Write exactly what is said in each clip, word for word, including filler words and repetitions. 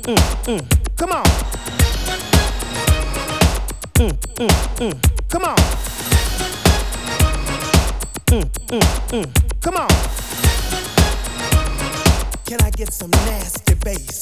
Come on. Mm, mm, mm. Come on. Mm, mm, mm. Come on. Can I get some nasty bass?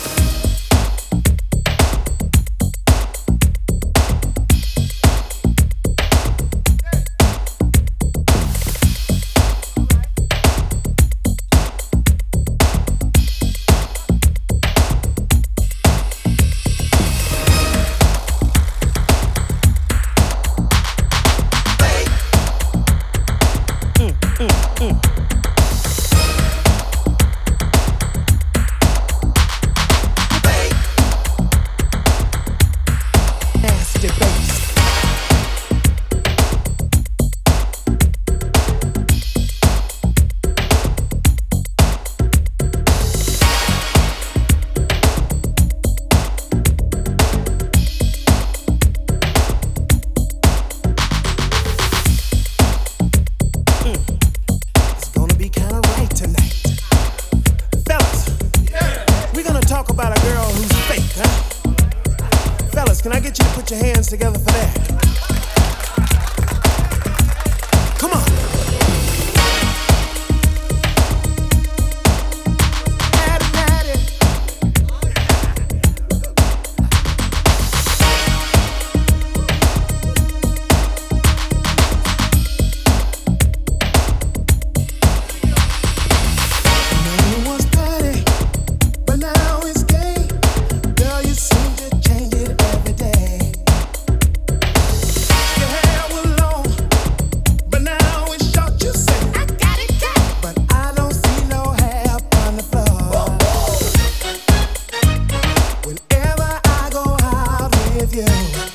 Can I get you to put your hands together for that? Come on. Daddy, daddy. Name was Patty, but now it's gay. Girl, you seem to change it every day. Your hair was long, but now it's short. You say I got it cut, but I don't see no hair on the floor. Whenever I go out with you,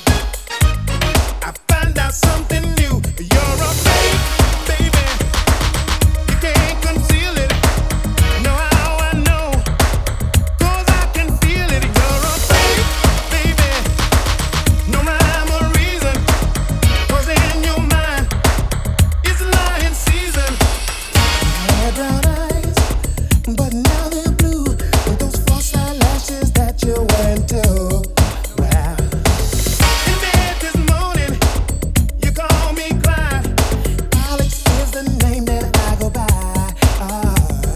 I find out something new. You're a fake, baby. You can't conceal it. Know how I know? 'Cause I can feel it. You're a fake, baby. No rhyme or reason. 'Cause in your mind, it's lying season. You had brown eyes, but now they're blue. With those false eyelashes that you went to. Wow. In bed this morning, you call me Clyde. Alex is the name that I go by. Ah.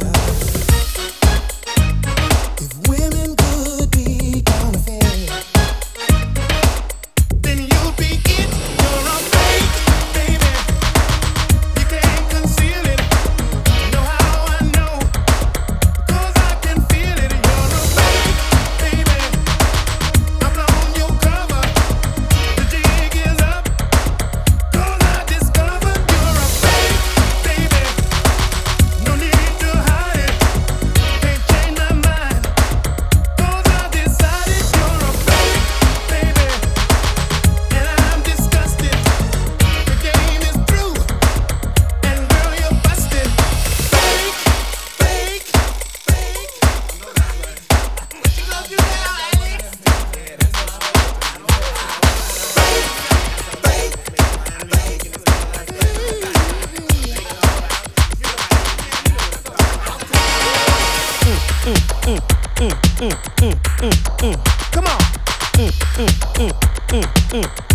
If women could be counterfeit, then you'd be it. You're a fake, baby. You can't conceal it. Know how I know? 'Cause I can feel it. You're a fake, baby. I've blown your cover. The jig is up. 'Cause I discovered you're a fake, baby. No need to hide it. Can't change my mind. 'Cause I decided you're a fake, baby. And I'm disgusted. The game is through. And girl, you're busted. Fake, fake, fake. Love you now, Alex. Come on.